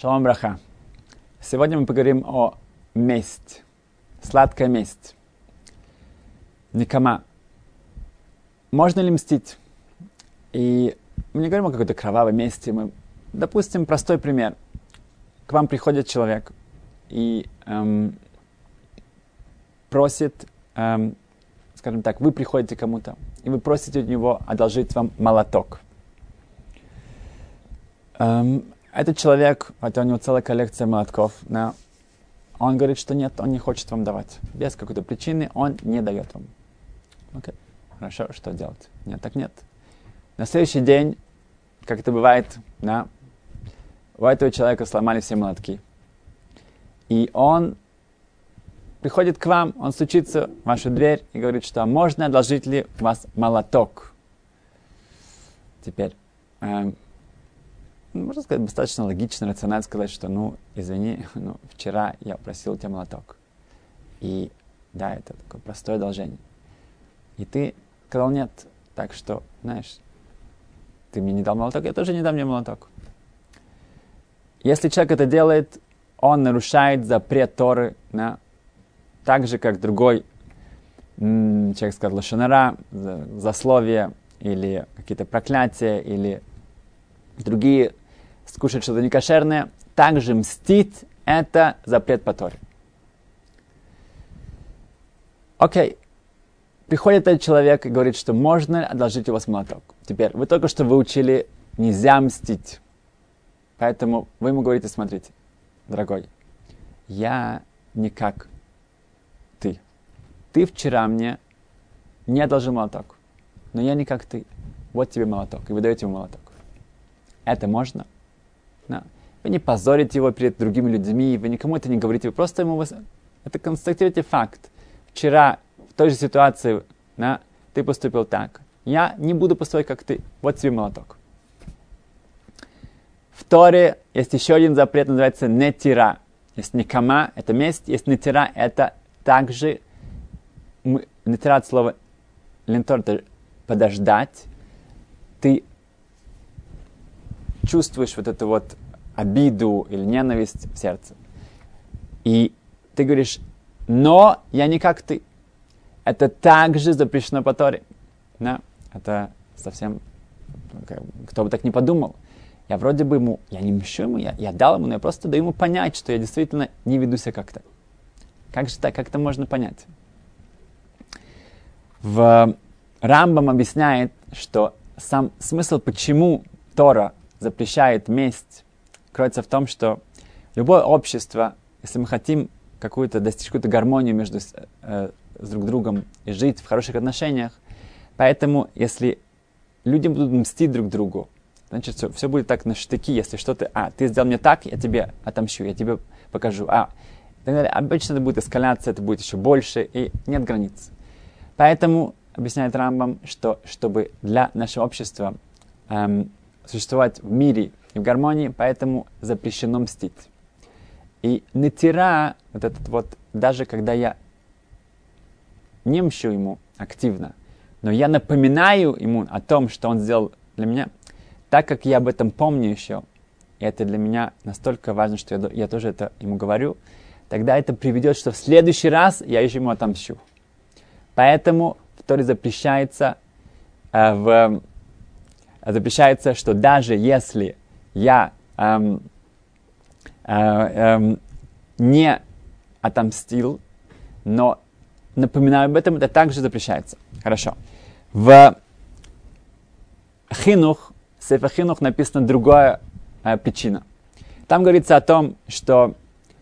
Шалом браха. Сегодня мы поговорим о месть. Сладкая месть. Никама. Можно ли мстить? И мы не говорим о какой-то кровавой мести. Допустим, простой пример. К вам приходит человек и просит, скажем так, вы приходите к кому-то, и вы просите у него одолжить вам молоток. Этот человек, хотя у него целая коллекция молотков, но он говорит, что нет, он не хочет вам давать. Без какой-то причины он не дает вам. Окей, хорошо, что делать? Нет, так нет. На следующий день, как это бывает, у этого человека сломали все молотки. И он приходит к вам, он стучится в вашу дверь и говорит, что можно одолжить ли у вас молоток? Теперь, можно сказать, достаточно логично, рационально сказать, что, извини, вчера я просил у тебя молоток. И да, это такое простое одолжение. И ты сказал нет, так что, знаешь, ты мне не дал молоток, я тоже не дам мне молоток. Если человек это делает, он нарушает запрет Торы, так же, как другой человек сказал лашон ара, злословие, или какие-то проклятия, или другие скушать что-то некошерное, также мстить — это запрет по Торе. Окей. Приходит этот человек и говорит, что можно одолжить у вас молоток. Теперь, вы только что выучили, нельзя мстить. Поэтому вы ему говорите, смотрите, дорогой, я не как ты. Ты вчера мне не одолжил молоток, но я не как ты. Вот тебе молоток, и вы даете ему молоток. Это можно? Да. Вы не позорите его перед другими людьми, вы никому это не говорите, вы просто ему это констатируете факт. Вчера в той же ситуации ты поступил так. Я не буду поступать, как ты. Вот тебе молоток. В Торе есть еще один запрет, называется нетира. Есть никама, это месть, есть нетира, это также нетира от слова лентор, это подождать. Ты чувствуешь вот эту вот обиду или ненависть в сердце. И ты говоришь, но я не как ты. Это также запрещено по Торе. Да? Это совсем, кто бы так не подумал. Я вроде бы я не мщу ему, я дал ему, но я просто даю ему понять, что я действительно не веду себя как-то. Как же так, как это можно понять? Рамбам объясняет, что сам смысл, почему Тора запрещает месть, кроется в том, что любое общество, если мы хотим достичь какую-то гармонию между с друг другом и жить в хороших отношениях, поэтому если люди будут мстить друг другу, значит, все будет так на штыки, если что-то, ты сделал мне так, я тебе отомщу, я тебе покажу, и так далее. Обычно это будет эскалация, это будет еще больше, и нет границ. Поэтому, объясняет Рамбам, что чтобы для нашего общества существовать в мире и в гармонии, поэтому запрещено мстить. И нетира, даже когда я не мщу ему активно, но я напоминаю ему о том, что он сделал для меня, так как я об этом помню еще, и это для меня настолько важно, что я тоже это ему говорю, тогда это приведет, что в следующий раз я еще ему отомщу. Поэтому в Торе запрещается, что даже если я не отомстил, но напоминаю об этом, это также запрещается. Хорошо. В Хинух, в Сефер Хинух написана другая причина. Там говорится о том, что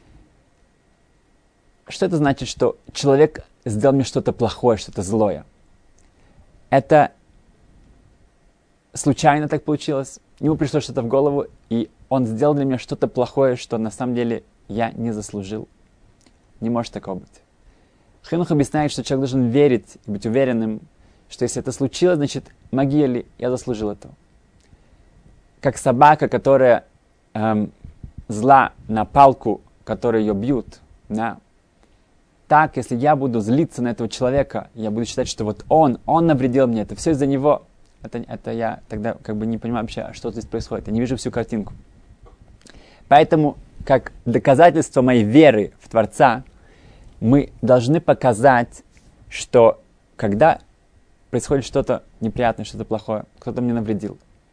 это значит, что человек сделал мне что-то плохое, что-то злое. Это случайно так получилось. Ему пришло что-то в голову, и он сделал для меня что-то плохое, что на самом деле я не заслужил. Не может такого быть. Хинух объясняет, что человек должен верить и быть уверенным, что если это случилось, значит, магия, я заслужил этого. Как собака, которая зла на палку, которой ее бьют, так, если я буду злиться на этого человека, я буду считать, что вот он навредил мне, это все из-за него, это я тогда не понимаю вообще, что здесь происходит. Я не вижу всю картинку. Поэтому, как доказательство моей веры в Творца, мы должны показать, что когда происходит что-то неприятное, что-то плохое, кто-то мне навредил,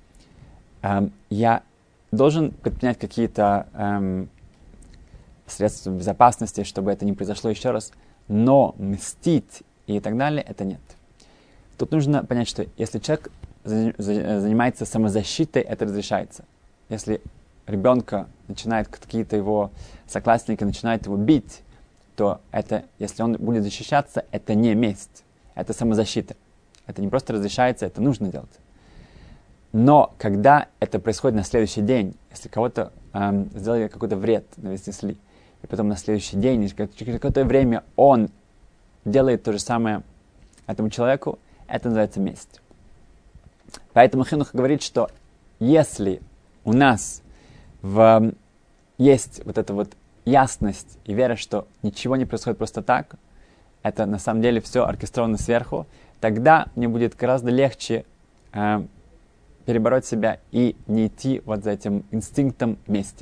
я должен предпринять какие-то средства безопасности, чтобы это не произошло еще раз, но мстить и так далее, это нет. Тут нужно понять, что если человек занимается самозащитой, это разрешается. Если ребенка начинают какие-то его соклассники начинают его бить, то это, если он будет защищаться, это не месть, это самозащита. Это не просто разрешается, это нужно делать. Но когда это происходит на следующий день, если кого-то сделали какой-то вред, снесли, и потом на следующий день, через какое-то время он делает то же самое этому человеку, это называется месть. Поэтому Хинух говорит, что если у нас есть вот эта вот ясность и вера, что ничего не происходит просто так, это на самом деле все оркестровано сверху, тогда мне будет гораздо легче перебороть себя и не идти вот за этим инстинктом мести.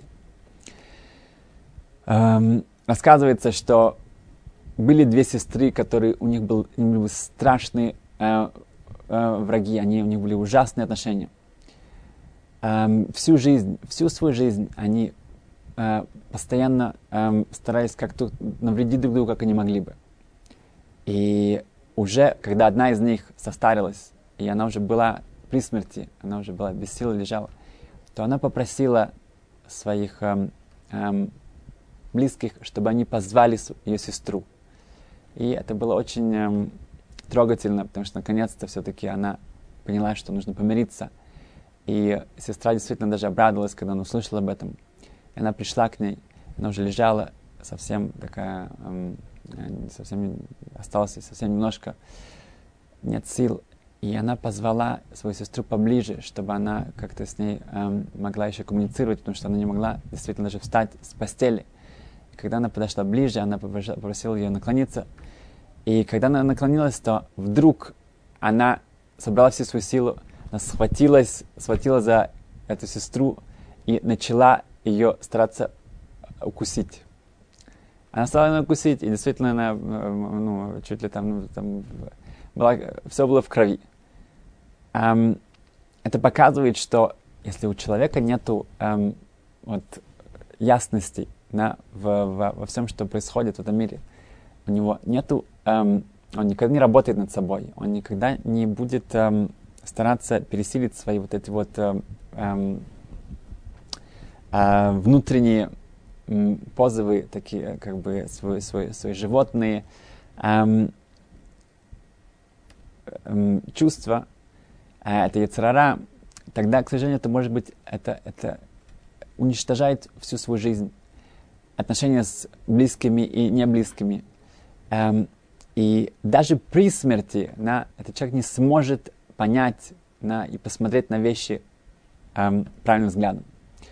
Рассказывается, что были две сестры, которые у них были страшные враги, у них были ужасные отношения. Всю свою жизнь они постоянно старались как-то навредить друг другу, как они могли бы. И уже, когда одна из них состарилась, и она уже была при смерти, она уже была без силы, лежала, то она попросила своих близких, чтобы они позвали ее сестру. И это было очень трогательно, потому что наконец-то все-таки она поняла, что нужно помириться. И сестра действительно даже обрадовалась, когда она услышала об этом. И она пришла к ней, она уже лежала совсем такая, совсем осталось совсем немножко, нет сил. И она позвала свою сестру поближе, чтобы она как-то с ней могла еще коммуницировать, потому что она не могла действительно даже встать с постели. И когда она подошла ближе, она попросила ее наклониться. И когда она наклонилась, то вдруг она собрала всю свою силу, она схватила за эту сестру и начала ее стараться укусить. Она стала ее укусить, и действительно она чуть ли там все было в крови. Это показывает, что если у человека нету ясности во всем, что происходит в этом мире, у него нету, он никогда не работает над собой, он никогда не будет стараться пересилить свои вот эти вот внутренние позывы, такие как бы свои животные чувства, это яцер-гара, тогда, к сожалению, это может быть, это уничтожает всю свою жизнь, отношения с близкими и неблизкими. И даже при смерти этот человек не сможет понять и посмотреть на вещи правильным взглядом.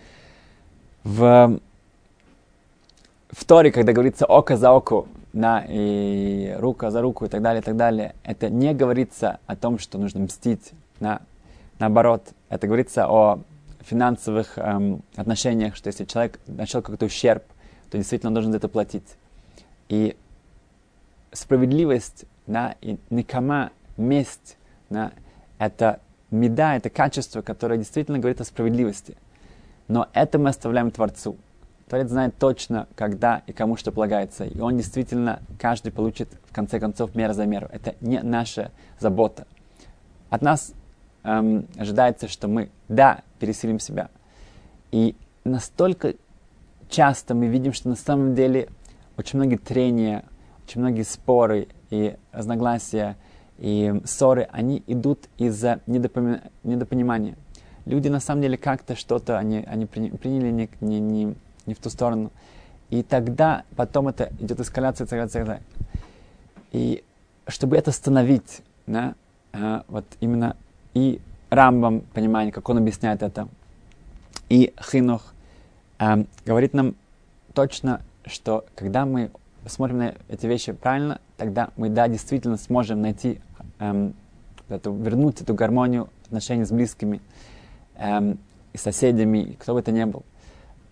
В Торе, когда говорится око за око, и рука за руку и так далее, это не говорится о том, что нужно мстить. Наоборот, это говорится о финансовых отношениях, что если человек начал какой-то ущерб, то действительно он должен за это платить. И справедливость, и никама, месть, это меда, это качество, которое действительно говорит о справедливости. Но это мы оставляем Творцу. Творец знает точно, когда и кому что полагается. И он действительно, каждый получит, в конце концов, мера за меру. Это не наша забота. От нас ожидается, что мы, пересилим себя. И настолько часто мы видим, что на самом деле очень многие трения, очень многие споры и разногласия, и ссоры, они идут из-за недопонимания. Люди на самом деле как-то что-то они приняли не в ту сторону. И тогда потом это идет эскаляция. И чтобы это остановить, вот именно и Рамбам, понимание, как он объясняет это, и Хинух говорит нам точно, что когда мы смотрим на эти вещи правильно, тогда мы, действительно сможем найти, вернуть эту гармонию отношений с близкими, и соседями, и кто бы это ни был.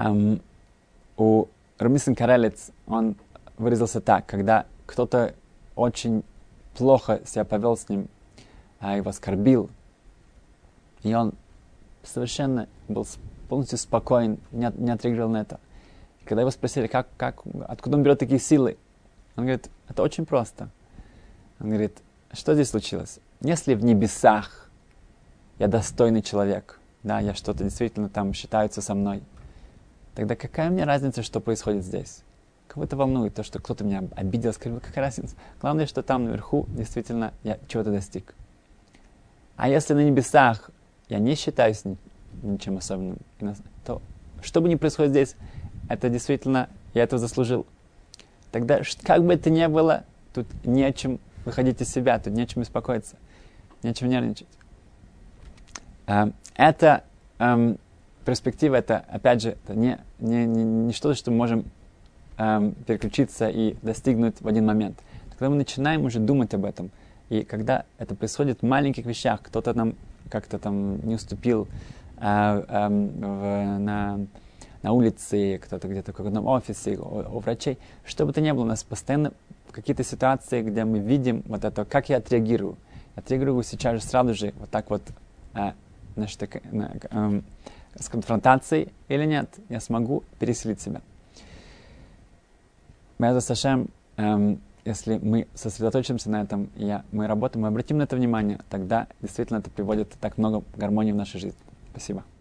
У Рабниссон Карелец он выразился так: когда кто-то очень плохо себя повел с ним, его оскорбил, и он совершенно был полностью спокоен, не отреагировал на это. И когда его спросили, откуда он берет такие силы, он говорит, это очень просто. Он говорит, что здесь случилось? Если в небесах я достойный человек, да, я что-то действительно там считаются со мной, тогда какая мне разница, что происходит здесь? Кого-то волнует то, что кто-то меня обидел, оскорбил, какая разница? Главное, что там наверху действительно я чего-то достиг. А если на небесах я не считаюсь ничем особенным, то что бы ни происходило здесь, это действительно, я этого заслужил. Тогда, как бы это ни было, тут не о чем выходить из себя, тут не о чем беспокоиться, не о чем нервничать. Эта перспектива, это, опять же, это не что-то, что мы можем переключиться и достигнуть в один момент. Когда мы начинаем уже думать об этом, и когда это происходит в маленьких вещах, кто-то нам как-то там не уступил на улице, кто-то где-то в каком-то офисе, у врачей, что бы то ни было, у нас постоянно какие-то ситуации, где мы видим вот это, как я отреагирую. Отреагирую сейчас же сразу же вот так вот с конфронтацией или нет, я смогу переселить себя. Бе'эзрат Ашем, если мы сосредоточимся на этом, мы работаем, мы обратим на это внимание, тогда действительно это приводит так много гармонии в нашу жизнь. Спасибо.